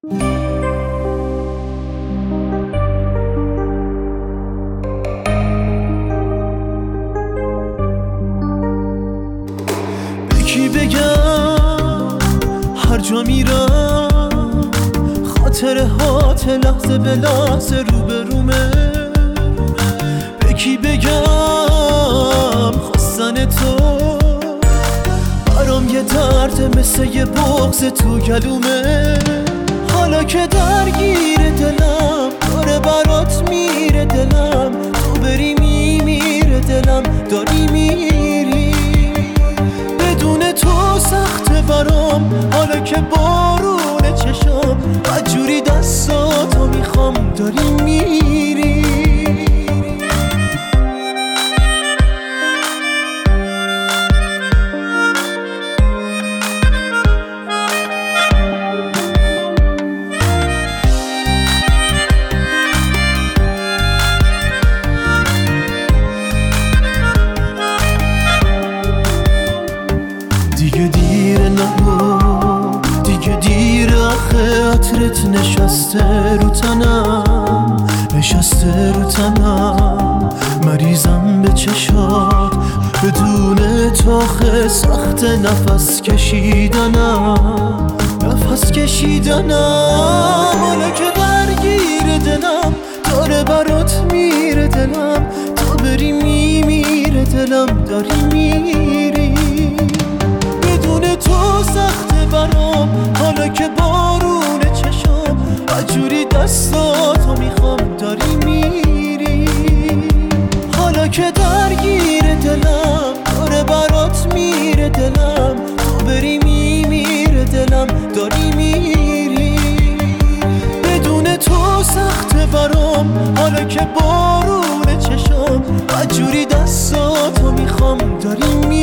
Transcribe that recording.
کی بگم هر جا میرم خاطرهات لحظه به لحظه روبرومه. به کی بگم خواستن تو برام یه درد مثل یه بغض تو گلومه. حالا که درگیر دلم داره برات میره دلم، تو بری میمیره دلم، داری میری. بدون تو سخته برام حالا که بارونه چشام، بدجوری دستاتو میخوام، داری میری. دیگه دیره نرو، دیگه دیره آخه عطرت نشسته رو تنم، نشسته رو تنم. مریضم به چشات بدون تو آخه سخت نفس کشیدنم، نفس کشیدنم. حالا که درگیر دلم داره برات میره دلم، تا بری میمیره دلم، داری میری. بدون تو سخته برام حالا که بارونه چشام، بدجوری دستاتو میخوام، داری میری. حالا که درگیر دلم داره برات میره دلم، تو بری میمیره دلم، داری میری. بدون تو سخته برام حالا که بارونه چشام، بدجوری دستاتو میخوام، داری میری.